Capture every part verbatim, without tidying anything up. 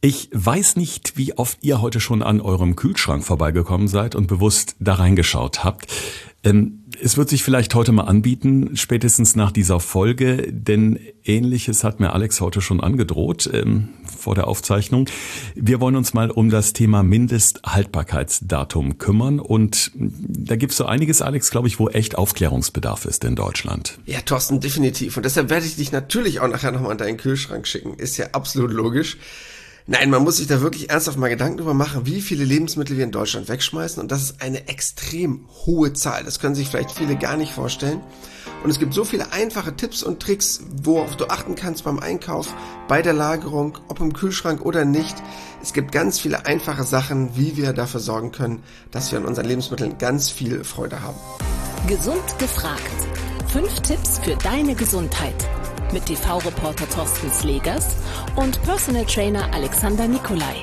Ich weiß nicht, wie oft ihr heute schon an eurem Kühlschrank vorbeigekommen seid und bewusst da reingeschaut habt. Ähm, es wird sich vielleicht heute mal anbieten, spätestens nach dieser Folge, denn Ähnliches hat mir Alex heute schon angedroht ähm, vor der Aufzeichnung. Wir wollen uns mal um das Thema Mindesthaltbarkeitsdatum kümmern und da gibt es so einiges, Alex, glaube ich, wo echt Aufklärungsbedarf ist in Deutschland. Ja, Thorsten, definitiv. Und deshalb werde ich dich natürlich auch nachher nochmal in deinen Kühlschrank schicken. Ist ja absolut logisch. Nein, man muss sich da wirklich ernsthaft mal Gedanken drüber machen, wie viele Lebensmittel wir in Deutschland wegschmeißen. Und das ist eine extrem hohe Zahl. Das können sich vielleicht viele gar nicht vorstellen. Und es gibt so viele einfache Tipps und Tricks, worauf du achten kannst beim Einkauf, bei der Lagerung, ob im Kühlschrank oder nicht. Es gibt ganz viele einfache Sachen, wie wir dafür sorgen können, dass wir an unseren Lebensmitteln ganz viel Freude haben. Gesund gefragt. Fünf Tipps für deine Gesundheit. Mit T V-Reporter Thorsten Slegers und Personal Trainer Alexander Nikolai.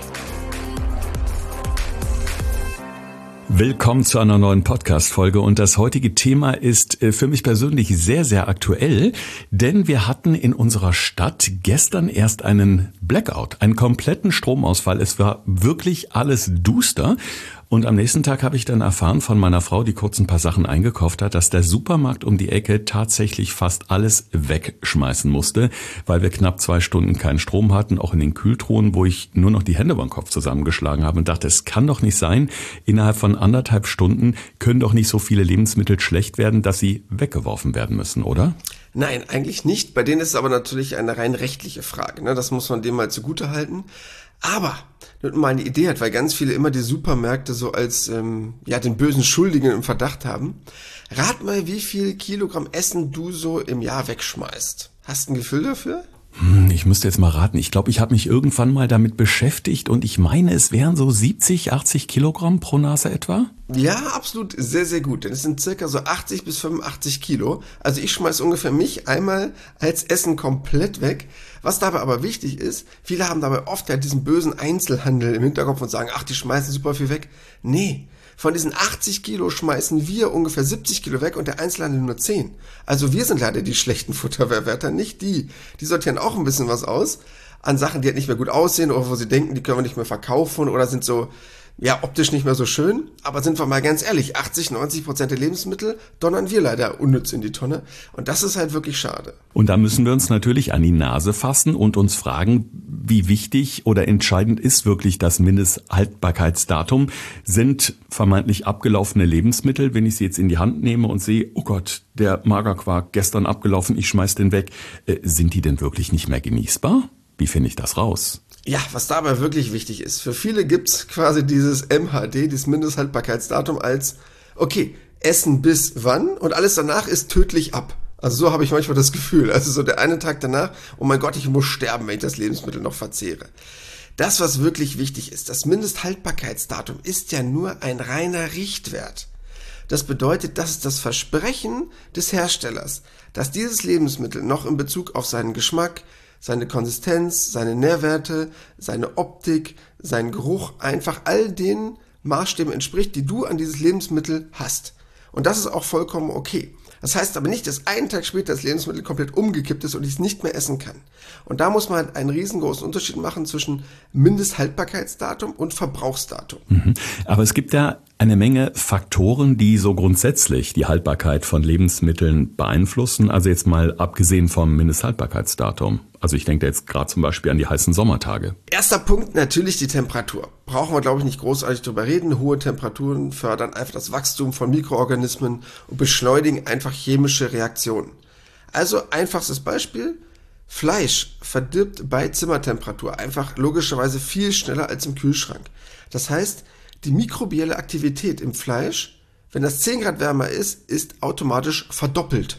Willkommen zu einer neuen Podcast-Folge und das heutige Thema ist für mich persönlich sehr, sehr aktuell, denn wir hatten in unserer Stadt gestern erst einen Blackout, einen kompletten Stromausfall. Es war wirklich alles duster. Und am nächsten Tag habe ich dann erfahren von meiner Frau, die kurz ein paar Sachen eingekauft hat, dass der Supermarkt um die Ecke tatsächlich fast alles wegschmeißen musste, weil wir knapp zwei Stunden keinen Strom hatten, auch in den Kühltruhen, wo ich nur noch die Hände über den Kopf zusammengeschlagen habe und dachte, es kann doch nicht sein, innerhalb von anderthalb Stunden können doch nicht so viele Lebensmittel schlecht werden, dass sie weggeworfen werden müssen, oder? Nein, eigentlich nicht. Bei denen ist es aber natürlich eine rein rechtliche Frage, ne? Das muss man dem mal zugute halten. Aber, damit man mal eine Idee hat, weil ganz viele immer die Supermärkte so als ähm, ja den bösen Schuldigen im Verdacht haben, rat mal, wie viel Kilogramm Essen du so im Jahr wegschmeißt. Hast du ein Gefühl dafür? Hm, ich müsste jetzt mal raten. Ich glaube, ich habe mich irgendwann mal damit beschäftigt und ich meine, es wären so siebzig, achtzig Kilogramm pro Nase etwa? Ja, absolut, sehr, sehr gut. Denn es sind circa so achtzig bis fünfundachtzig Kilo. Also ich schmeiß ungefähr mich einmal als Essen komplett weg. Was dabei aber wichtig ist, viele haben dabei oft ja diesen bösen Einzelhandel im Hinterkopf und sagen, ach, die schmeißen super viel weg. Nee, von diesen achtzig Kilo schmeißen wir ungefähr siebzig Kilo weg und der Einzelhandel nur zehn. Also wir sind leider die schlechten Futterverwerter, nicht die. Die sortieren auch ein bisschen was aus an Sachen, die halt nicht mehr gut aussehen oder wo sie denken, die können wir nicht mehr verkaufen oder sind so ja optisch nicht mehr so schön. Aber sind wir mal ganz ehrlich, achtzig, neunzig Prozent der Lebensmittel donnern wir leider unnütz in die Tonne. Und das ist halt wirklich schade. Und da müssen wir uns natürlich an die Nase fassen und uns fragen, wie wichtig oder entscheidend ist wirklich das Mindesthaltbarkeitsdatum? Sind vermeintlich abgelaufene Lebensmittel, wenn ich sie jetzt in die Hand nehme und sehe, oh Gott, der Magerquark gestern abgelaufen, ich schmeiß den weg, äh, sind die denn wirklich nicht mehr genießbar? Wie finde ich das raus? Ja, was dabei wirklich wichtig ist, für viele gibt's quasi dieses M H D, dieses Mindesthaltbarkeitsdatum als, okay, Essen bis wann und alles danach ist tödlich ab. Also so habe ich manchmal das Gefühl, also so der eine Tag danach, oh mein Gott, ich muss sterben, wenn ich das Lebensmittel noch verzehre. Das, was wirklich wichtig ist, das Mindesthaltbarkeitsdatum ist ja nur ein reiner Richtwert. Das bedeutet, dass das Versprechen des Herstellers, dass dieses Lebensmittel noch in Bezug auf seinen Geschmack, seine Konsistenz, seine Nährwerte, seine Optik, seinen Geruch, einfach all den Maßstäben entspricht, die du an dieses Lebensmittel hast. Und das ist auch vollkommen okay. Das heißt aber nicht, dass einen Tag später das Lebensmittel komplett umgekippt ist und ich es nicht mehr essen kann. Und da muss man halt einen riesengroßen Unterschied machen zwischen Mindesthaltbarkeitsdatum und Verbrauchsdatum. Mhm. Aber es gibt ja eine Menge Faktoren, die so grundsätzlich die Haltbarkeit von Lebensmitteln beeinflussen. Also jetzt mal abgesehen vom Mindesthaltbarkeitsdatum. Also ich denke da jetzt gerade zum Beispiel an die heißen Sommertage. Erster Punkt, natürlich die Temperatur. Brauchen wir, glaube ich, nicht großartig drüber reden. Hohe Temperaturen fördern einfach das Wachstum von Mikroorganismen und beschleunigen einfach chemische Reaktionen. Also einfachstes Beispiel, Fleisch verdirbt bei Zimmertemperatur einfach logischerweise viel schneller als im Kühlschrank. Das heißt, die mikrobielle Aktivität im Fleisch, wenn das zehn Grad wärmer ist, ist automatisch verdoppelt.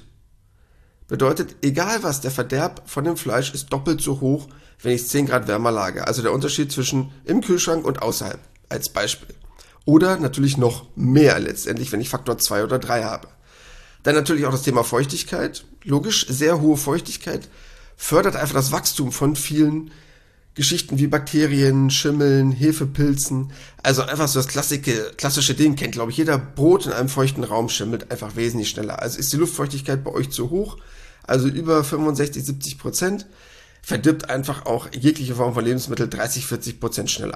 Bedeutet, egal was, der Verderb von dem Fleisch ist doppelt so hoch, wenn ich es zehn Grad wärmer lagere. Also der Unterschied zwischen im Kühlschrank und außerhalb, als Beispiel. Oder natürlich noch mehr letztendlich, wenn ich Faktor zwei oder drei habe. Dann natürlich auch das Thema Feuchtigkeit. Logisch, sehr hohe Feuchtigkeit fördert einfach das Wachstum von vielen Geschichten wie Bakterien, Schimmeln, Hefepilzen. Also einfach so das klassische, klassische Ding kennt, glaube ich, jeder. Brot in einem feuchten Raum schimmelt einfach wesentlich schneller. Also ist die Luftfeuchtigkeit bei euch zu hoch, also über fünfundsechzig, siebzig Prozent, verdirbt einfach auch jegliche Form von Lebensmittel dreißig, vierzig Prozent schneller.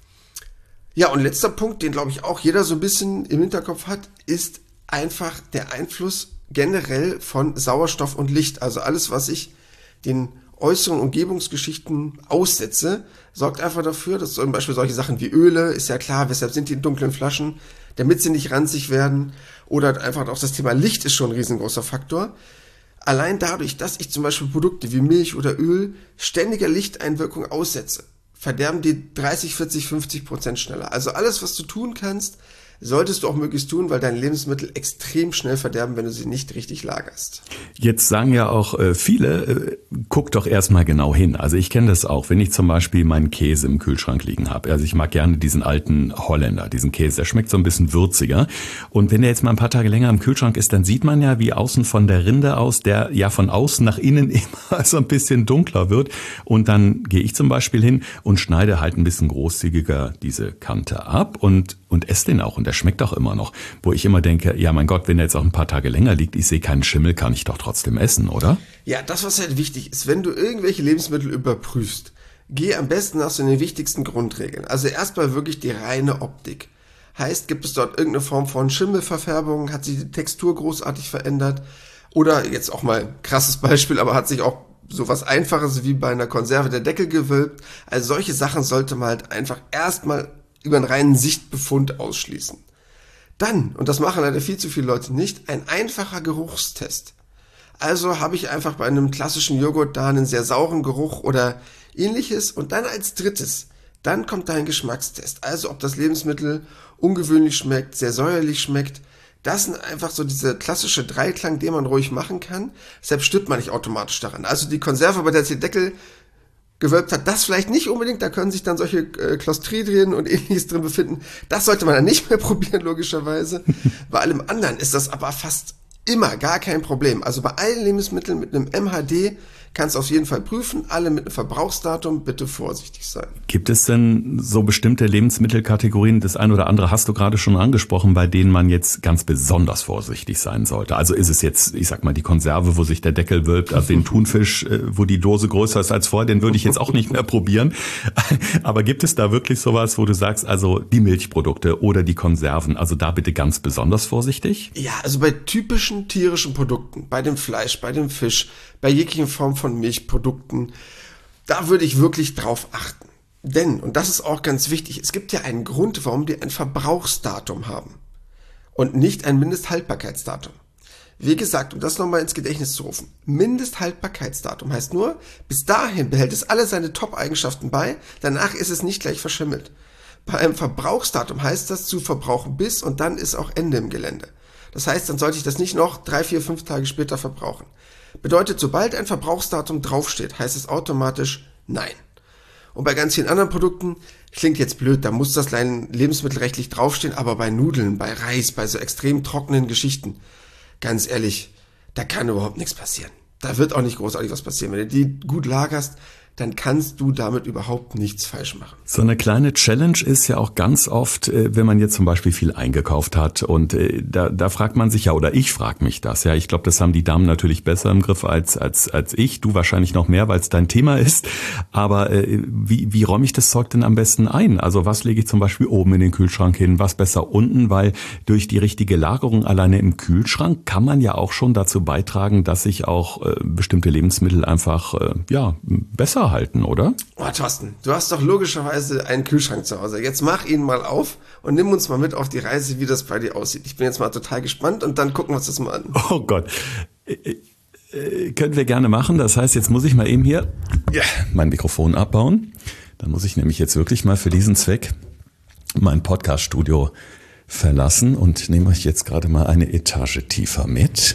Ja, und letzter Punkt, den glaube ich auch jeder so ein bisschen im Hinterkopf hat, ist einfach der Einfluss generell von Sauerstoff und Licht. Also alles, was ich den äußeren Umgebungsgeschichten aussetze, sorgt einfach dafür, dass zum Beispiel solche Sachen wie Öle, ist ja klar, weshalb sind die in dunklen Flaschen, damit sie nicht ranzig werden, oder einfach auch das Thema Licht ist schon ein riesengroßer Faktor. Allein dadurch, dass ich zum Beispiel Produkte wie Milch oder Öl ständiger Lichteinwirkung aussetze, verderben die dreißig, vierzig, fünfzig Prozent schneller. Also alles, was du tun kannst, solltest du auch möglichst tun, weil deine Lebensmittel extrem schnell verderben, wenn du sie nicht richtig lagerst. Jetzt sagen ja auch äh, viele, äh, guck doch erstmal genau hin. Also ich kenne das auch, wenn ich zum Beispiel meinen Käse im Kühlschrank liegen habe. Also ich mag gerne diesen alten Holländer, diesen Käse, der schmeckt so ein bisschen würziger. Und wenn der jetzt mal ein paar Tage länger im Kühlschrank ist, dann sieht man ja, wie außen von der Rinde aus, der ja von außen nach innen immer so ein bisschen dunkler wird. Und dann gehe ich zum Beispiel hin und schneide halt ein bisschen großzügiger diese Kante ab und und esse den auch. Und der schmeckt auch immer noch. Wo ich immer denke, ja mein Gott, wenn der jetzt auch ein paar Tage länger liegt, ich sehe keinen Schimmel, kann ich doch trotzdem essen, oder? Ja, das, was halt wichtig ist, wenn du irgendwelche Lebensmittel überprüfst, geh am besten nach so den wichtigsten Grundregeln. Also erstmal wirklich die reine Optik. Heißt, gibt es dort irgendeine Form von Schimmelverfärbung? Hat sich die Textur großartig verändert? Oder jetzt auch mal krasses Beispiel, aber hat sich auch sowas Einfaches wie bei einer Konserve der Deckel gewölbt? Also solche Sachen sollte man halt einfach erstmal über einen reinen Sichtbefund ausschließen. Dann, und das machen leider viel zu viele Leute nicht, ein einfacher Geruchstest. Also habe ich einfach bei einem klassischen Joghurt da einen sehr sauren Geruch oder ähnliches und dann als drittes, dann kommt dein Geschmackstest. Also ob das Lebensmittel ungewöhnlich schmeckt, sehr säuerlich schmeckt. Das sind einfach so diese klassische Dreiklang, den man ruhig machen kann. Deshalb stirbt man nicht automatisch daran. Also die Konserve, bei der sich der Deckel gewölbt hat, das vielleicht nicht unbedingt, da können sich dann solche äh, Clostridien und ähnliches drin befinden. Das sollte man dann nicht mehr probieren, logischerweise. Bei allem anderen ist das aber fast immer gar kein Problem. Also bei allen Lebensmitteln mit einem M H D kannst du auf jeden Fall prüfen, alle mit einem Verbrauchsdatum, bitte vorsichtig sein. Gibt es denn so bestimmte Lebensmittelkategorien, das ein oder andere hast du gerade schon angesprochen, bei denen man jetzt ganz besonders vorsichtig sein sollte? Also ist es jetzt, ich sag mal, die Konserve, wo sich der Deckel wölbt, also den Thunfisch, wo die Dose größer ist als vorher, den würde ich jetzt auch nicht mehr probieren. Aber gibt es da wirklich sowas, wo du sagst, also die Milchprodukte oder die Konserven, also da bitte ganz besonders vorsichtig? Ja, also bei typischen tierischen Produkten, bei dem Fleisch, bei dem Fisch, bei jeglichen Form von Milchprodukten, da würde ich wirklich drauf achten. Denn, und das ist auch ganz wichtig, es gibt ja einen Grund, warum die ein Verbrauchsdatum haben und nicht ein Mindesthaltbarkeitsdatum. Wie gesagt, um das nochmal ins Gedächtnis zu rufen, Mindesthaltbarkeitsdatum heißt nur, bis dahin behält es alle seine Top-Eigenschaften bei, danach ist es nicht gleich verschimmelt. Bei einem Verbrauchsdatum heißt das zu verbrauchen bis und dann ist auch Ende im Gelände. Das heißt, dann sollte ich das nicht noch drei, vier, fünf Tage später verbrauchen. Bedeutet, sobald ein Verbrauchsdatum draufsteht, heißt es automatisch nein. Und bei ganz vielen anderen Produkten, klingt jetzt blöd, da muss das lebensmittelrechtlich draufstehen, aber bei Nudeln, bei Reis, bei so extrem trockenen Geschichten, ganz ehrlich, da kann überhaupt nichts passieren. Da wird auch nicht großartig was passieren. Wenn du die gut lagerst, dann kannst du damit überhaupt nichts falsch machen. So eine kleine Challenge ist ja auch ganz oft, wenn man jetzt zum Beispiel viel eingekauft hat und da, da fragt man sich ja, oder ich frage mich das, ja, ich glaube, das haben die Damen natürlich besser im Griff als als als ich, du wahrscheinlich noch mehr, weil es dein Thema ist, aber äh, wie, wie räume ich das Zeug denn am besten ein? Also was lege ich zum Beispiel oben in den Kühlschrank hin, was besser unten, weil durch die richtige Lagerung alleine im Kühlschrank kann man ja auch schon dazu beitragen, dass sich auch äh, bestimmte Lebensmittel einfach äh, ja besser halten, oder? Oh, Thorsten, du hast doch logischerweise einen Kühlschrank zu Hause. Jetzt mach ihn mal auf und nimm uns mal mit auf die Reise, wie das bei dir aussieht. Ich bin jetzt mal total gespannt und dann gucken wir uns das mal an. Oh Gott. Äh, äh, können wir gerne machen. Das heißt, jetzt muss ich mal eben hier ja, mein Mikrofon abbauen. Dann muss ich nämlich jetzt wirklich mal für diesen Zweck mein Podcast-Studio verlassen und nehme euch jetzt gerade mal eine Etage tiefer mit.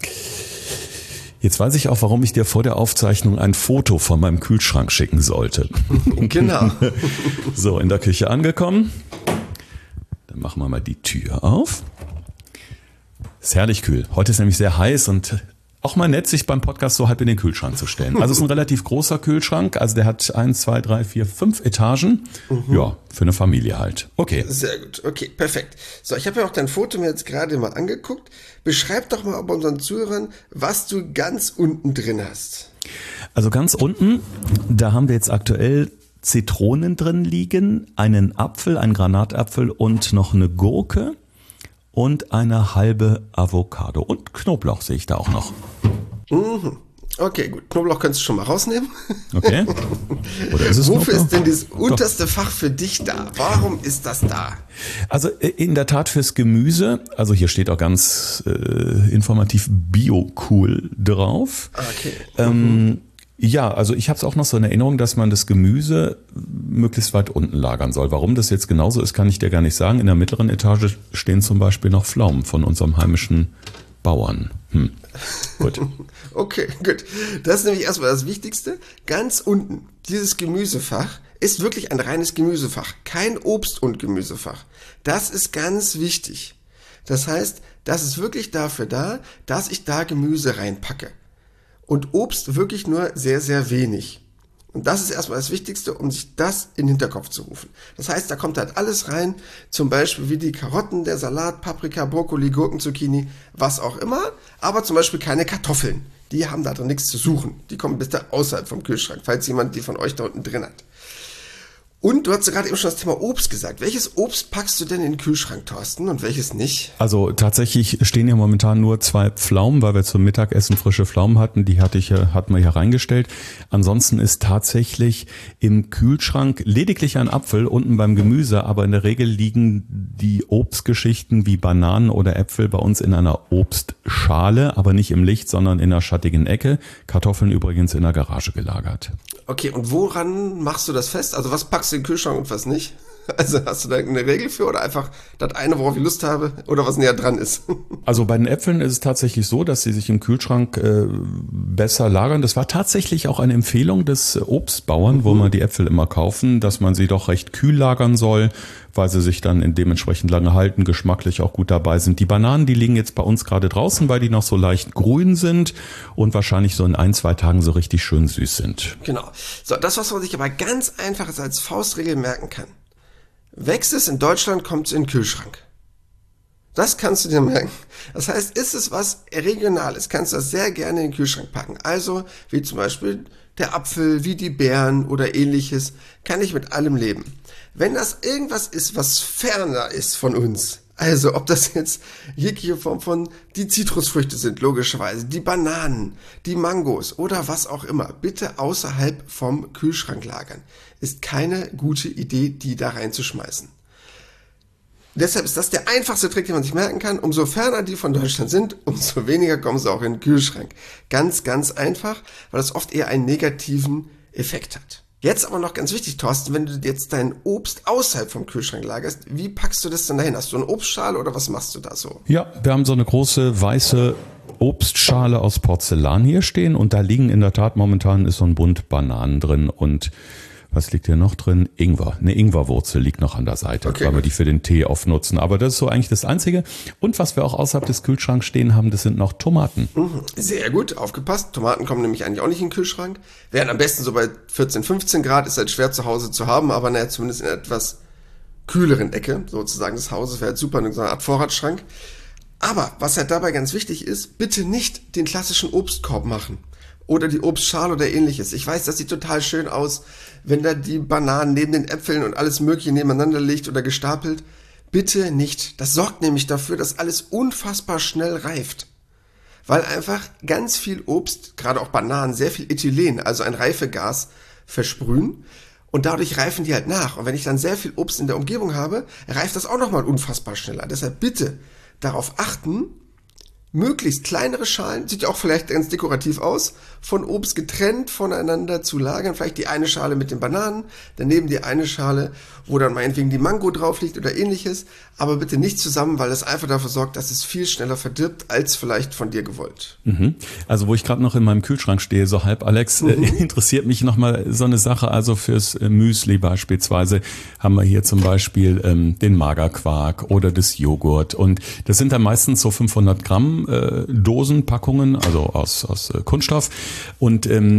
Jetzt weiß ich auch, warum ich dir vor der Aufzeichnung ein Foto von meinem Kühlschrank schicken sollte. Genau. So, in der Küche angekommen. Dann machen wir mal die Tür auf. Ist herrlich kühl. Heute ist nämlich sehr heiß und auch mal nett, sich beim Podcast so halb in den Kühlschrank zu stellen. Also es ist ein relativ großer Kühlschrank. Also der hat eins, zwei, drei, vier, fünf Etagen. Mhm. Ja, für eine Familie halt. Okay. Sehr gut. Okay, perfekt. So, ich habe ja auch dein Foto mir jetzt gerade mal angeguckt. Beschreib doch mal bei unseren Zuhörern, was du ganz unten drin hast. Also ganz unten, da haben wir jetzt aktuell Zitronen drin liegen, einen Apfel, einen Granatapfel und noch eine Gurke und eine halbe Avocado. Und Knoblauch sehe ich da auch noch. Mhm. Okay, gut. Knoblauch könntest du schon mal rausnehmen. Okay. Oder ist es Wofür Knoblauch? ist denn das unterste Fach für dich da? Warum ist das da? Also in der Tat fürs Gemüse. Also hier steht auch ganz äh, informativ Bio-Cool drauf. Okay. Ähm, ja, also ich habe es auch noch so in Erinnerung, dass man das Gemüse möglichst weit unten lagern soll. Warum das jetzt genauso ist, kann ich dir gar nicht sagen. In der mittleren Etage stehen zum Beispiel noch Pflaumen von unserem heimischen Bauern. Hm. Gut. Okay, gut. Das ist nämlich erstmal das Wichtigste. Ganz unten, dieses Gemüsefach ist wirklich ein reines Gemüsefach, kein Obst- und Gemüsefach. Das ist ganz wichtig. Das heißt, das ist wirklich dafür da, dass ich da Gemüse reinpacke. Und Obst wirklich nur sehr, sehr wenig. Und das ist erstmal das Wichtigste, um sich das in den Hinterkopf zu rufen. Das heißt, da kommt halt alles rein, zum Beispiel wie die Karotten, der Salat, Paprika, Brokkoli, Gurken, Zucchini, was auch immer, aber zum Beispiel keine Kartoffeln. Die haben da drin nichts zu suchen. Die kommen bis da außerhalb vom Kühlschrank, falls jemand die von euch da unten drin hat. Und du hast ja gerade eben schon das Thema Obst gesagt. Welches Obst packst du denn in den Kühlschrank, Thorsten, und welches nicht? Also tatsächlich stehen hier momentan nur zwei Pflaumen, weil wir zum Mittagessen frische Pflaumen hatten. Die hatte ich, hatten wir hier reingestellt. Ansonsten ist tatsächlich im Kühlschrank lediglich ein Apfel unten beim Gemüse, aber in der Regel liegen die Obstgeschichten wie Bananen oder Äpfel bei uns in einer Obstschale, aber nicht im Licht, sondern in einer schattigen Ecke. Kartoffeln übrigens in der Garage gelagert. Okay, und woran machst du das fest? Also was packst du in den Kühlschrank und was nicht? Also hast du da eine Regel für oder einfach das eine, worauf ich Lust habe oder was näher dran ist? Also bei den Äpfeln ist es tatsächlich so, dass sie sich im Kühlschrank äh, besser lagern. Das war tatsächlich auch eine Empfehlung des Obstbauern, mhm. wo man die Äpfel immer kaufen, dass man sie doch recht kühl lagern soll, weil sie sich dann in dementsprechend lange halten, geschmacklich auch gut dabei sind. Die Bananen, die liegen jetzt bei uns gerade draußen, weil die noch so leicht grün sind und wahrscheinlich so in ein, zwei Tagen so richtig schön süß sind. Genau. So, das, was man sich aber ganz einfach als Faustregel merken kann. Wächst es in Deutschland, kommt es in den Kühlschrank. Das kannst du dir merken. Das heißt, ist es was Regionales, kannst du das sehr gerne in den Kühlschrank packen. Also, wie zum Beispiel der Apfel, wie die Beeren oder ähnliches, kann ich mit allem leben. Wenn das irgendwas ist, was ferner ist von uns, also ob das jetzt jegliche Form von die Zitrusfrüchte sind, logischerweise, die Bananen, die Mangos oder was auch immer, bitte außerhalb vom Kühlschrank lagern. Ist keine gute Idee, die da reinzuschmeißen. Deshalb ist das der einfachste Trick, den man sich merken kann. Umso ferner die von Deutschland sind, umso weniger kommen sie auch in den Kühlschrank. Ganz, ganz einfach, weil das oft eher einen negativen Effekt hat. Jetzt aber noch ganz wichtig, Thorsten, wenn du jetzt dein Obst außerhalb vom Kühlschrank lagerst, wie packst du das denn dahin? Hast du eine Obstschale oder was machst du da so? Ja, wir haben so eine große weiße Obstschale aus Porzellan hier stehen und da liegen in der Tat momentan ist so ein Bund Bananen drin und was liegt hier noch drin? Ingwer. Eine Ingwerwurzel liegt noch an der Seite, okay, weil wir die für den Tee oft nutzen. Aber das ist so eigentlich das Einzige. Und was wir auch außerhalb des Kühlschranks stehen haben, das sind noch Tomaten. Sehr gut, aufgepasst. Tomaten kommen nämlich eigentlich auch nicht in den Kühlschrank. Wären am besten so bei vierzehn, fünfzehn Grad, ist halt schwer zu Hause zu haben, aber naja, zumindest in einer etwas kühleren Ecke sozusagen des Hauses wäre halt super, in so einer Art Vorratsschrank. Aber was halt dabei ganz wichtig ist, bitte nicht den klassischen Obstkorb machen. Oder die Obstschale oder ähnliches. Ich weiß, das sieht total schön aus, wenn da die Bananen neben den Äpfeln und alles Mögliche nebeneinander liegt oder gestapelt. Bitte nicht. Das sorgt nämlich dafür, dass alles unfassbar schnell reift. Weil einfach ganz viel Obst, gerade auch Bananen, sehr viel Ethylen, also ein Reifegas, versprühen. Und dadurch reifen die halt nach. Und wenn ich dann sehr viel Obst in der Umgebung habe, reift das auch nochmal unfassbar schneller. Deshalb bitte darauf achten, möglichst kleinere Schalen, sieht ja auch vielleicht ganz dekorativ aus, von Obst getrennt voneinander zu lagern. Vielleicht die eine Schale mit den Bananen, daneben die eine Schale, wo dann meinetwegen die Mango drauf liegt oder ähnliches. Aber bitte nicht zusammen, weil das einfach dafür sorgt, dass es viel schneller verdirbt, als vielleicht von dir gewollt. Mhm. Also wo ich gerade noch in meinem Kühlschrank stehe, so halb Alex, mhm. äh, interessiert mich nochmal so eine Sache. Also fürs äh, Müsli beispielsweise haben wir hier zum Beispiel ähm, den Magerquark oder das Joghurt. Und das sind dann meistens so fünfhundert Gramm Dosenpackungen, also aus, aus Kunststoff. Und ähm,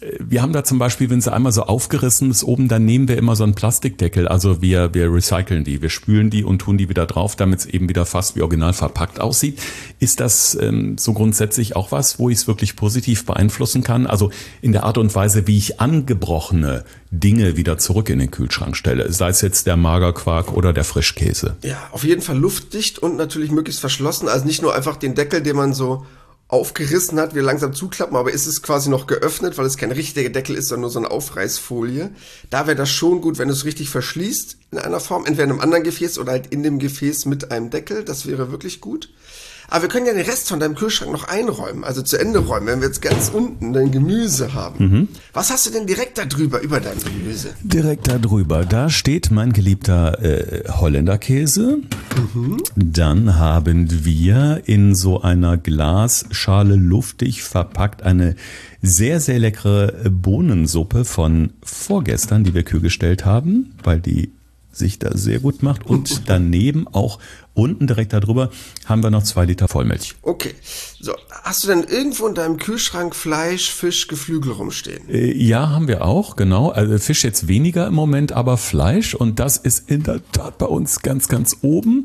wir haben da zum Beispiel, wenn sie einmal so aufgerissen ist oben, dann nehmen wir immer so einen Plastikdeckel. Also wir, wir recyceln die, wir spülen die und tun die wieder drauf, damit es eben wieder fast wie original verpackt aussieht. Ist das ähm, so grundsätzlich auch was, wo ich es wirklich positiv beeinflussen kann? Also in der Art und Weise, wie ich angebrochene Dinge wieder zurück in den Kühlschrank stelle, sei es jetzt der Magerquark oder der Frischkäse. Ja, auf jeden Fall luftdicht und natürlich möglichst verschlossen. Also nicht nur einfach den Deckel, den man so aufgerissen hat, wir langsam zuklappen, aber ist es quasi noch geöffnet, weil es kein richtiger Deckel ist, sondern nur so eine Aufreißfolie. Da wäre das schon gut, wenn du es richtig verschließt in einer Form, entweder in einem anderen Gefäß oder halt in dem Gefäß mit einem Deckel. Das wäre wirklich gut. Aber wir können ja den Rest von deinem Kühlschrank noch einräumen, also zu Ende räumen, wenn wir jetzt ganz unten dein Gemüse haben. Mhm. Was hast du denn direkt da drüber, über dein Gemüse? Direkt da drüber, da steht mein geliebter äh, Holländerkäse. Mhm. Dann haben wir in so einer Glasschale luftig verpackt eine sehr, sehr leckere Bohnensuppe von vorgestern, die wir kühlgestellt haben, weil die sich da sehr gut macht. Und daneben auch unten direkt darüber haben wir noch zwei Liter Vollmilch. Okay. So, hast du denn irgendwo in deinem Kühlschrank Fleisch, Fisch, Geflügel rumstehen? Äh, ja, haben wir auch, genau. Also Fisch jetzt weniger im Moment, aber Fleisch. Und das ist in der Tat bei uns ganz, ganz oben.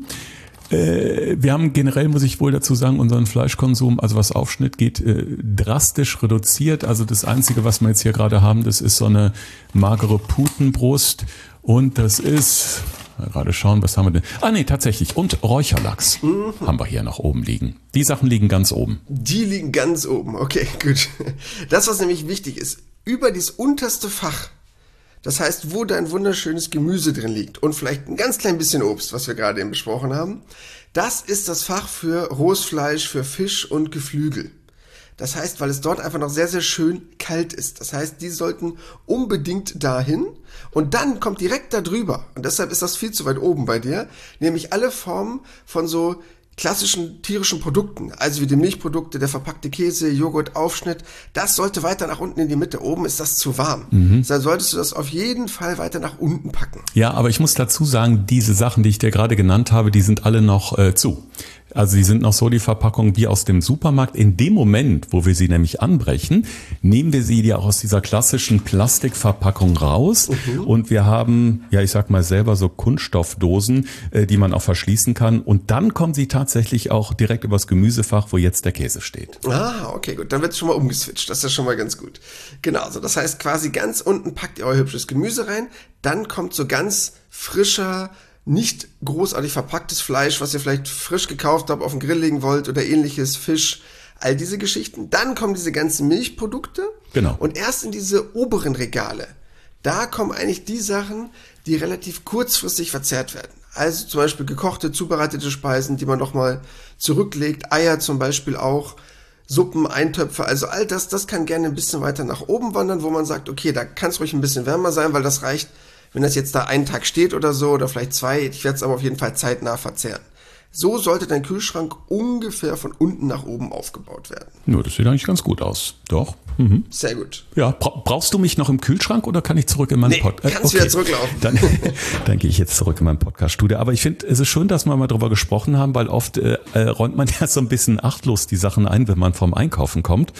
Äh, wir haben generell, muss ich wohl dazu sagen, unseren Fleischkonsum, also was Aufschnitt geht, äh, drastisch reduziert. Also das Einzige, was wir jetzt hier gerade haben, das ist so eine magere Putenbrust. Und das ist, mal gerade schauen, was haben wir denn? Ah nee, tatsächlich. Und Räucherlachs mhm. haben wir hier noch oben liegen. Die Sachen liegen ganz oben. Die liegen ganz oben, okay, gut. Das, was nämlich wichtig ist, über dieses unterste Fach, das heißt, wo dein wunderschönes Gemüse drin liegt und vielleicht ein ganz klein bisschen Obst, was wir gerade eben besprochen haben, das ist das Fach für rohes Fleisch, für Fisch und Geflügel. Das heißt, weil es dort einfach noch sehr, sehr schön kalt ist. Das heißt, die sollten unbedingt dahin und dann kommt direkt da drüber, und deshalb ist das viel zu weit oben bei dir, nämlich alle Formen von so klassischen tierischen Produkten, also wie die Milchprodukte, der verpackte Käse, Joghurt, Aufschnitt, das sollte weiter nach unten in die Mitte. Oben ist das zu warm. Mhm. Dann solltest du das auf jeden Fall weiter nach unten packen. Ja, aber ich muss dazu sagen, diese Sachen, die ich dir gerade genannt habe, die sind alle noch äh, zu. Also die sind noch so die Verpackung wie aus dem Supermarkt. In dem Moment, wo wir sie nämlich anbrechen, nehmen wir sie ja auch aus dieser klassischen Plastikverpackung raus. Mhm. Und wir haben, ja ich sag mal selber, so Kunststoffdosen, äh, die man auch verschließen kann. Und dann kommen sie tatsächlich auch direkt übers Gemüsefach, wo jetzt der Käse steht. Ah, okay, gut. Dann wird es schon mal umgeswitcht. Das ist ja schon mal ganz gut. Genau, also das heißt quasi ganz unten packt ihr euer hübsches Gemüse rein. Dann kommt so ganz frischer, nicht großartig verpacktes Fleisch, was ihr vielleicht frisch gekauft habt, auf den Grill legen wollt oder ähnliches, Fisch, all diese Geschichten. Dann kommen diese ganzen Milchprodukte. Genau. Und erst in diese oberen Regale, da kommen eigentlich die Sachen, die relativ kurzfristig verzehrt werden. Also zum Beispiel gekochte, zubereitete Speisen, die man nochmal zurücklegt, Eier zum Beispiel auch, Suppen, Eintöpfe, also all das, das kann gerne ein bisschen weiter nach oben wandern, wo man sagt, okay, da kann es ruhig ein bisschen wärmer sein, weil das reicht, wenn das jetzt da einen Tag steht oder so, oder vielleicht zwei, ich werde es aber auf jeden Fall zeitnah verzehren. So sollte dein Kühlschrank ungefähr von unten nach oben aufgebaut werden. Ja, das sieht eigentlich ganz gut aus. Doch. Mhm. Sehr gut. Ja, bra- brauchst du mich noch im Kühlschrank oder kann ich zurück in meinen nee, Podcast? Äh, kannst okay. wieder zurücklaufen. Dann, dann gehe ich jetzt zurück in mein Podcast-Studio. Aber ich finde, es ist schön, dass wir mal drüber gesprochen haben, weil oft äh, räumt man ja so ein bisschen achtlos die Sachen ein, wenn man vom Einkaufen kommt.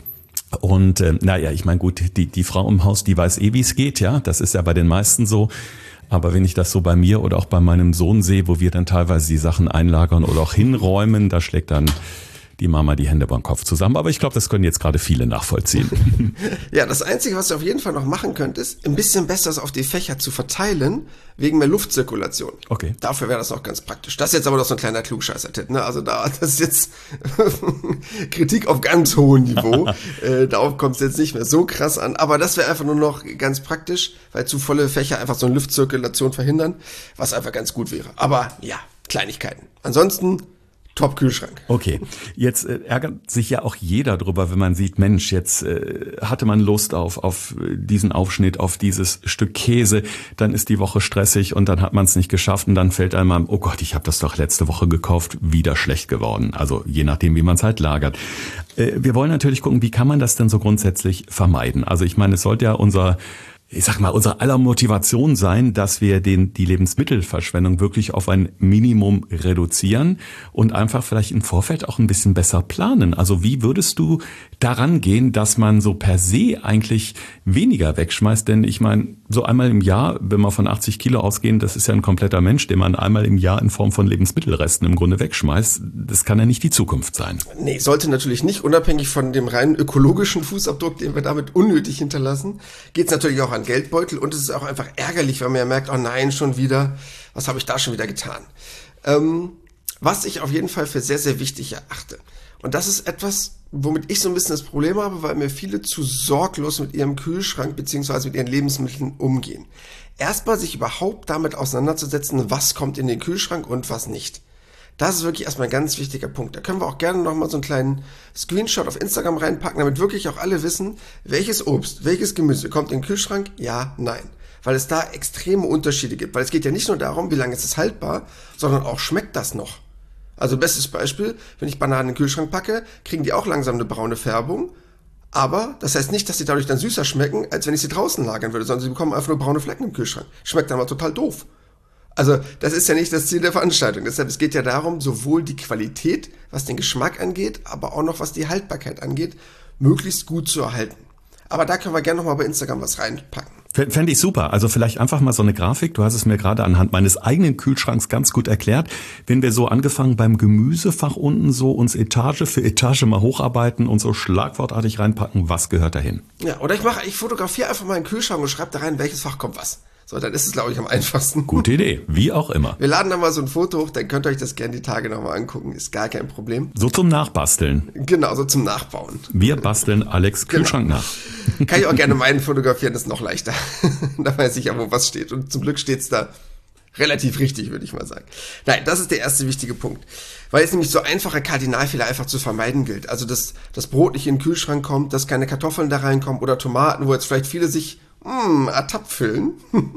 Und äh, naja, ich meine gut, die, die Frau im Haus, die weiß eh, wie es geht, ja. Das ist ja bei den meisten so. Aber wenn ich das so bei mir oder auch bei meinem Sohn sehe, wo wir dann teilweise die Sachen einlagern oder auch hinräumen, da schlägt dann die Mama die Hände beim Kopf zusammen. Aber ich glaube, das können jetzt gerade viele nachvollziehen. Ja, das Einzige, was du auf jeden Fall noch machen könntest, ein bisschen besser auf die Fächer zu verteilen, wegen mehr Luftzirkulation. Okay. Dafür wäre das noch ganz praktisch. Das ist jetzt aber noch so ein kleiner Klugscheißer-Tipp, ne? Also da, das ist jetzt Kritik auf ganz hohem Niveau. äh, darauf kommt es jetzt nicht mehr so krass an. Aber das wäre einfach nur noch ganz praktisch, weil zu volle Fächer einfach so eine Luftzirkulation verhindern, was einfach ganz gut wäre. Aber ja, Kleinigkeiten. Ansonsten Top-Kühlschrank. Okay, jetzt äh, ärgert sich ja auch jeder drüber, wenn man sieht, Mensch, jetzt äh, hatte man Lust auf auf diesen Aufschnitt, auf dieses Stück Käse, dann ist die Woche stressig und dann hat man es nicht geschafft und dann fällt einem, oh Gott, ich habe das doch letzte Woche gekauft, wieder schlecht geworden. Also je nachdem, wie man es halt lagert. Äh, wir wollen natürlich gucken, wie kann man das denn so grundsätzlich vermeiden? Also ich meine, es sollte ja unser ich sag mal, unsere aller Motivation sein, dass wir den, die Lebensmittelverschwendung wirklich auf ein Minimum reduzieren und einfach vielleicht im Vorfeld auch ein bisschen besser planen. Also wie würdest du daran gehen, dass man so per se eigentlich weniger wegschmeißt? Denn ich meine, so einmal im Jahr, wenn wir von achtzig Kilo ausgehen, das ist ja ein kompletter Mensch, den man einmal im Jahr in Form von Lebensmittelresten im Grunde wegschmeißt. Das kann ja nicht die Zukunft sein. Nee, sollte natürlich nicht. Unabhängig von dem rein ökologischen Fußabdruck, den wir damit unnötig hinterlassen, geht es natürlich auch an Geldbeutel und es ist auch einfach ärgerlich, weil man ja merkt, oh nein, schon wieder, was habe ich da schon wieder getan? Ähm, was ich auf jeden Fall für sehr, sehr wichtig erachte. Und das ist etwas, womit ich so ein bisschen das Problem habe, weil mir viele zu sorglos mit ihrem Kühlschrank beziehungsweise mit ihren Lebensmitteln umgehen. Erstmal sich überhaupt damit auseinanderzusetzen, was kommt in den Kühlschrank und was nicht. Das ist wirklich erstmal ein ganz wichtiger Punkt. Da können wir auch gerne nochmal so einen kleinen Screenshot auf Instagram reinpacken, damit wirklich auch alle wissen, welches Obst, welches Gemüse kommt in den Kühlschrank, ja, nein. Weil es da extreme Unterschiede gibt. Weil es geht ja nicht nur darum, wie lange ist es haltbar, sondern auch schmeckt das noch. Also bestes Beispiel, wenn ich Bananen in den Kühlschrank packe, kriegen die auch langsam eine braune Färbung. Aber das heißt nicht, dass sie dadurch dann süßer schmecken, als wenn ich sie draußen lagern würde, sondern sie bekommen einfach nur braune Flecken im Kühlschrank. Schmeckt dann mal total doof. Also das ist ja nicht das Ziel der Veranstaltung. Deshalb, es geht ja darum, sowohl die Qualität, was den Geschmack angeht, aber auch noch was die Haltbarkeit angeht, möglichst gut zu erhalten. Aber da können wir gerne nochmal bei Instagram was reinpacken. Fände ich super. Also vielleicht einfach mal so eine Grafik. Du hast es mir gerade anhand meines eigenen Kühlschranks ganz gut erklärt. Wenn wir so angefangen beim Gemüsefach unten so uns Etage für Etage mal hocharbeiten und so schlagwortartig reinpacken, was gehört dahin? Ja, oder ich mache, ich fotografiere einfach mal einen Kühlschrank und schreibe da rein, welches Fach kommt was. So, dann ist es, glaube ich, am einfachsten. Gute Idee, wie auch immer. Wir laden da mal so ein Foto hoch, dann könnt ihr euch das gerne die Tage nochmal angucken. Ist gar kein Problem. So zum Nachbasteln. Genau, so zum Nachbauen. Wir basteln Alex Kühlschrank genau. nach. Kann ich auch gerne meinen fotografieren, das ist noch leichter. Da weiß ich ja, wo was steht. Und zum Glück steht's da relativ richtig, würde ich mal sagen. Nein, das ist der erste wichtige Punkt. Weil es nämlich so einfache Kardinalfehler einfach zu vermeiden gilt. Also, dass das Brot nicht in den Kühlschrank kommt, dass keine Kartoffeln da reinkommen oder Tomaten, wo jetzt vielleicht viele sich Mmh, ertappt fühlen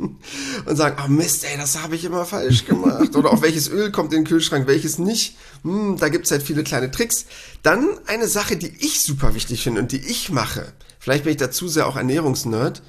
und sagen, oh Mist, ey, das habe ich immer falsch gemacht. Oder auch welches Öl kommt in den Kühlschrank, welches nicht. Mmh, da gibt's halt viele kleine Tricks. Dann eine Sache, die ich super wichtig finde und die ich mache. Vielleicht bin ich dazu sehr auch Ernährungsnerd.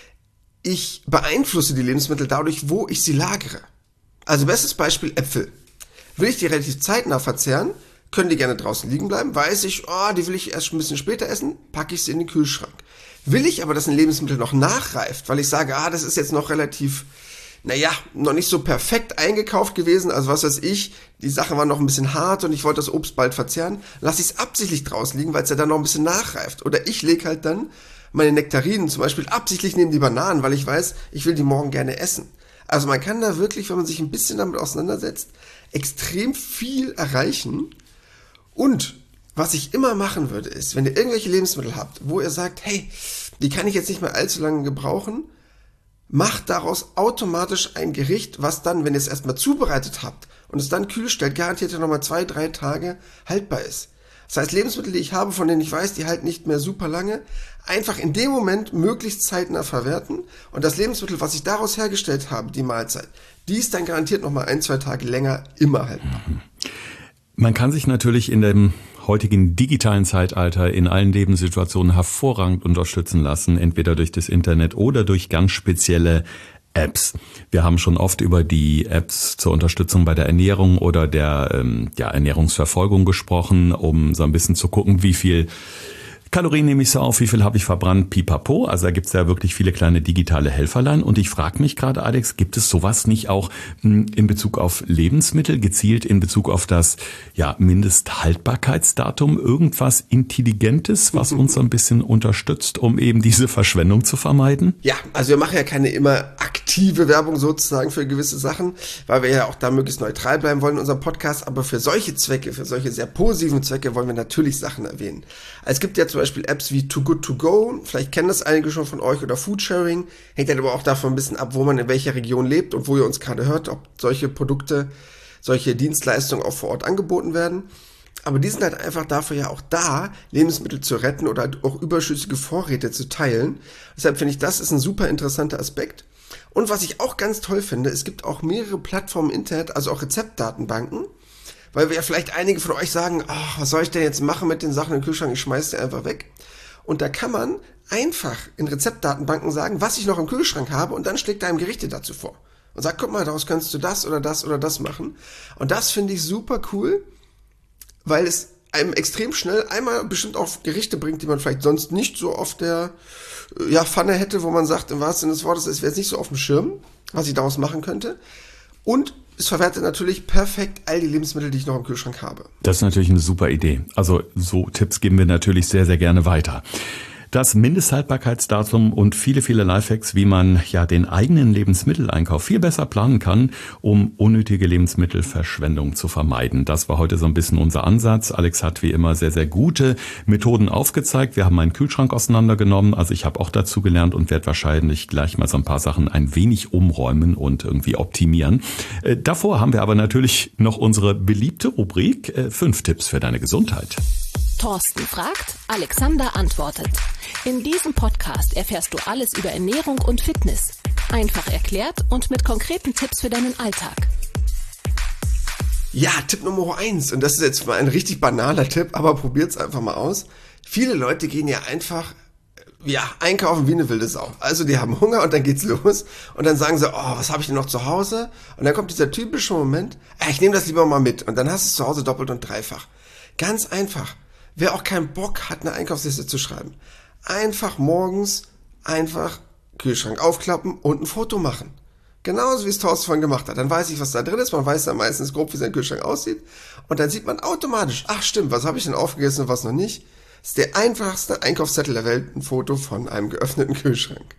Ich beeinflusse die Lebensmittel dadurch, wo ich sie lagere. Also bestes Beispiel Äpfel. Will ich die relativ zeitnah verzehren, können die gerne draußen liegen bleiben. Weiß ich, oh, die will ich erst ein bisschen später essen, packe ich sie in den Kühlschrank. Will ich aber, dass ein Lebensmittel noch nachreift, weil ich sage, ah, das ist jetzt noch relativ, naja, noch nicht so perfekt eingekauft gewesen, also was weiß ich, die Sache war noch ein bisschen hart und ich wollte das Obst bald verzehren, lasse ich es absichtlich draußen liegen, weil es ja dann noch ein bisschen nachreift. Oder ich lege halt dann meine Nektarinen zum Beispiel absichtlich neben die Bananen, weil ich weiß, ich will die morgen gerne essen. Also man kann da wirklich, wenn man sich ein bisschen damit auseinandersetzt, extrem viel erreichen. Und was ich immer machen würde, ist, wenn ihr irgendwelche Lebensmittel habt, wo ihr sagt, hey, die kann ich jetzt nicht mehr allzu lange gebrauchen, macht daraus automatisch ein Gericht, was dann, wenn ihr es erstmal zubereitet habt und es dann kühl stellt, garantiert ja nochmal zwei, drei Tage haltbar ist. Das heißt, Lebensmittel, die ich habe, von denen ich weiß, die halten nicht mehr super lange, einfach in dem Moment möglichst zeitnah verwerten und das Lebensmittel, was ich daraus hergestellt habe, die Mahlzeit, die ist dann garantiert nochmal ein, zwei Tage länger immer haltbar. Man kann sich natürlich in dem heutigen digitalen Zeitalter in allen Lebenssituationen hervorragend unterstützen lassen, entweder durch das Internet oder durch ganz spezielle Apps. Wir haben schon oft über die Apps zur Unterstützung bei der Ernährung oder der ähm, ja, Ernährungsverfolgung gesprochen, um so ein bisschen zu gucken, wie viel Kalorien nehme ich so auf, wie viel habe ich verbrannt, pipapo. Also da gibt es ja wirklich viele kleine digitale Helferlein. Und ich frage mich gerade, Alex, gibt es sowas nicht auch in Bezug auf Lebensmittel, gezielt in Bezug auf das ja, Mindesthaltbarkeitsdatum, irgendwas Intelligentes, was uns so ein bisschen unterstützt, um eben diese Verschwendung zu vermeiden? Ja, also wir machen ja keine immer aktive Werbung sozusagen für gewisse Sachen, weil wir ja auch da möglichst neutral bleiben wollen in unserem Podcast. Aber für solche Zwecke, für solche sehr positiven Zwecke wollen wir natürlich Sachen erwähnen. Es gibt ja zum Beispiel Apps wie Too Good To Go, vielleicht kennen das einige schon von euch, oder Foodsharing, hängt dann aber auch davon ein bisschen ab, wo man in welcher Region lebt und wo ihr uns gerade hört, ob solche Produkte, solche Dienstleistungen auch vor Ort angeboten werden. Aber die sind halt einfach dafür ja auch da, Lebensmittel zu retten oder auch überschüssige Vorräte zu teilen. Deshalb finde ich, das ist ein super interessanter Aspekt. Und was ich auch ganz toll finde, es gibt auch mehrere Plattformen im Internet, also auch Rezeptdatenbanken, weil wir ja vielleicht einige von euch sagen, ach, was soll ich denn jetzt machen mit den Sachen im Kühlschrank, ich schmeiß die einfach weg. Und da kann man einfach in Rezeptdatenbanken sagen, was ich noch im Kühlschrank habe und dann schlägt er einem Gerichte dazu vor. Und sagt, guck mal, daraus kannst du das oder das oder das machen. Und das finde ich super cool, weil es einem extrem schnell einmal bestimmt auf Gerichte bringt, die man vielleicht sonst nicht so auf der ja, Pfanne hätte, wo man sagt, im wahrsten Sinne des Wortes, es wäre jetzt nicht so auf dem Schirm, was ich daraus machen könnte. Und es verwertet natürlich perfekt all die Lebensmittel, die ich noch im Kühlschrank habe. Das ist natürlich eine super Idee. Also so Tipps geben wir natürlich sehr, sehr gerne weiter. Das Mindesthaltbarkeitsdatum und viele, viele Lifehacks, wie man ja den eigenen Lebensmitteleinkauf viel besser planen kann, um unnötige Lebensmittelverschwendung zu vermeiden. Das war heute so ein bisschen unser Ansatz. Alex hat wie immer sehr, sehr gute Methoden aufgezeigt. Wir haben meinen Kühlschrank auseinandergenommen. Also ich habe auch dazu gelernt und werde wahrscheinlich gleich mal so ein paar Sachen ein wenig umräumen und irgendwie optimieren. Äh, davor haben wir aber natürlich noch unsere beliebte Rubrik äh, fünf Tipps für deine Gesundheit. Thorsten fragt, Alexander antwortet. In diesem Podcast erfährst du alles über Ernährung und Fitness. Einfach erklärt und mit konkreten Tipps für deinen Alltag. Ja, Tipp Nummer eins. Und das ist jetzt mal ein richtig banaler Tipp, aber probiert's einfach mal aus. Viele Leute gehen ja einfach ja, einkaufen wie eine wilde Sau. Also die haben Hunger und dann geht's los. Und dann sagen sie, oh, was habe ich denn noch zu Hause? Und dann kommt dieser typische Moment, äh, ich nehme das lieber mal mit. Und dann hast du es zu Hause doppelt und dreifach. Ganz einfach. Wer auch keinen Bock hat, eine Einkaufsliste zu schreiben, einfach morgens einfach Kühlschrank aufklappen und ein Foto machen. Genauso wie es Thorsten vorhin gemacht hat. Dann weiß ich, was da drin ist. Man weiß dann meistens grob, wie sein Kühlschrank aussieht. Und dann sieht man automatisch, ach stimmt, was habe ich denn aufgegessen und was noch nicht. Das ist der einfachste Einkaufszettel der Welt, ein Foto von einem geöffneten Kühlschrank.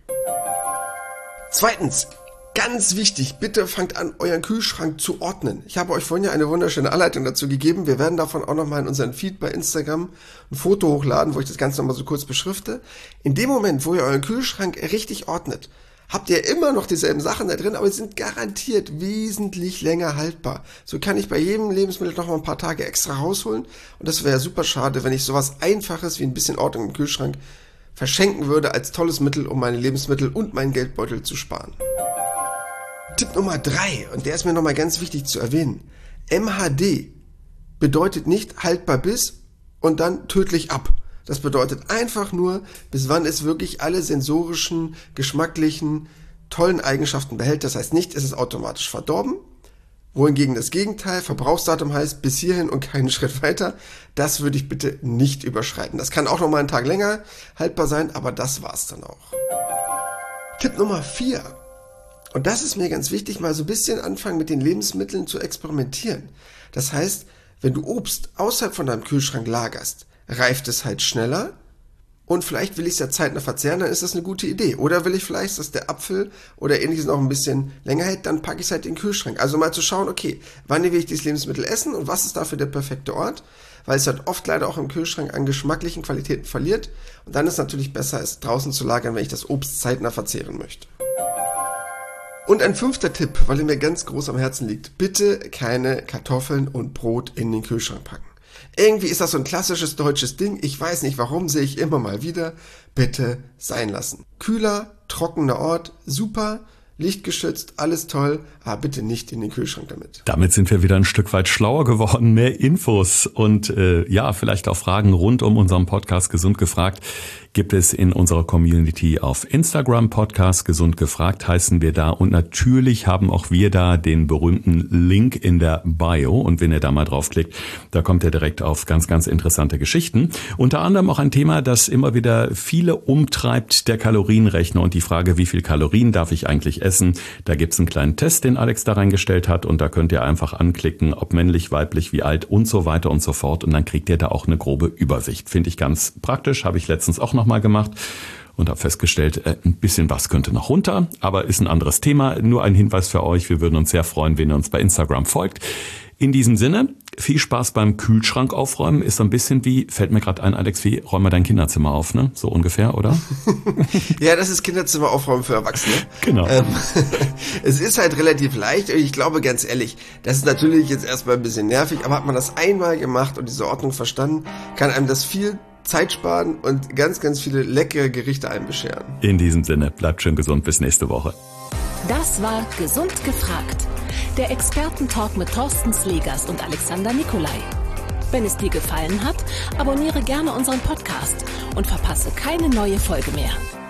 Zweitens. Ganz wichtig, bitte fangt an, euren Kühlschrank zu ordnen. Ich habe euch vorhin ja eine wunderschöne Anleitung dazu gegeben. Wir werden davon auch nochmal in unseren Feed bei Instagram ein Foto hochladen, wo ich das Ganze nochmal so kurz beschrifte. In dem Moment, wo ihr euren Kühlschrank richtig ordnet, habt ihr immer noch dieselben Sachen da drin, aber sie sind garantiert wesentlich länger haltbar. So kann ich bei jedem Lebensmittel noch mal ein paar Tage extra rausholen. Und das wäre super schade, wenn ich sowas Einfaches wie ein bisschen Ordnung im Kühlschrank verschenken würde als tolles Mittel, um meine Lebensmittel und meinen Geldbeutel zu sparen. Tipp Nummer drei, und der ist mir nochmal ganz wichtig zu erwähnen. M H D bedeutet nicht haltbar bis und dann tödlich ab. Das bedeutet einfach nur, bis wann es wirklich alle sensorischen, geschmacklichen, tollen Eigenschaften behält. Das heißt nicht, es ist automatisch verdorben. Wohingegen das Gegenteil, Verbrauchsdatum heißt bis hierhin und keinen Schritt weiter. Das würde ich bitte nicht überschreiten. Das kann auch nochmal einen Tag länger haltbar sein, aber das war's dann auch. Tipp Nummer vier. Und das ist mir ganz wichtig, mal so ein bisschen anfangen mit den Lebensmitteln zu experimentieren. Das heißt, wenn du Obst außerhalb von deinem Kühlschrank lagerst, reift es halt schneller und vielleicht will ich es ja zeitnah verzehren, dann ist das eine gute Idee. Oder will ich vielleicht, dass der Apfel oder ähnliches noch ein bisschen länger hält, dann packe ich es halt in den Kühlschrank. Also mal zu schauen, okay, wann will ich dieses Lebensmittel essen und was ist dafür der perfekte Ort? Weil es halt oft leider auch im Kühlschrank an geschmacklichen Qualitäten verliert. Und dann ist es natürlich besser, es draußen zu lagern, wenn ich das Obst zeitnah verzehren möchte. Und ein fünfter Tipp, weil er mir ganz groß am Herzen liegt. Bitte keine Kartoffeln und Brot in den Kühlschrank packen. Irgendwie ist das so ein klassisches deutsches Ding. Ich weiß nicht warum, sehe ich immer mal wieder. Bitte sein lassen. Kühler, trockener Ort, super. Lichtgeschützt, alles toll, aber bitte nicht in den Kühlschrank damit. Damit sind wir wieder ein Stück weit schlauer geworden, mehr Infos und äh, ja, vielleicht auch Fragen rund um unseren Podcast Gesund gefragt gibt es in unserer Community auf Instagram. Podcast Gesund gefragt heißen wir da und natürlich haben auch wir da den berühmten Link in der Bio und wenn ihr da mal draufklickt, da kommt ihr direkt auf ganz, ganz interessante Geschichten. Unter anderem auch ein Thema, das immer wieder viele umtreibt, der Kalorienrechner und die Frage, wie viel Kalorien darf ich eigentlich essen. Da gibt's einen kleinen Test, den Alex da reingestellt hat und da könnt ihr einfach anklicken, ob männlich, weiblich, wie alt und so weiter und so fort und dann kriegt ihr da auch eine grobe Übersicht. Finde ich ganz praktisch, habe ich letztens auch noch mal gemacht und habe festgestellt, äh, ein bisschen was könnte noch runter, aber ist ein anderes Thema. Nur ein Hinweis für euch, wir würden uns sehr freuen, wenn ihr uns bei Instagram folgt. In diesem Sinne, viel Spaß beim Kühlschrank aufräumen. Ist so ein bisschen wie, fällt mir gerade ein, Alex, wie räum mal dein Kinderzimmer auf, ne? So ungefähr, oder? Ja, das ist Kinderzimmer aufräumen für Erwachsene. Genau. Ähm, es ist halt relativ leicht und ich glaube ganz ehrlich, das ist natürlich jetzt erstmal ein bisschen nervig, aber hat man das einmal gemacht und diese Ordnung verstanden, kann einem das viel Zeit sparen und ganz, ganz viele leckere Gerichte einbescheren. In diesem Sinne, bleibt schön gesund, bis nächste Woche. Das war Gesund gefragt. Der Expertentalk mit Thorsten Slegers und Alexander Nikolai. Wenn es dir gefallen hat, abonniere gerne unseren Podcast und verpasse keine neue Folge mehr.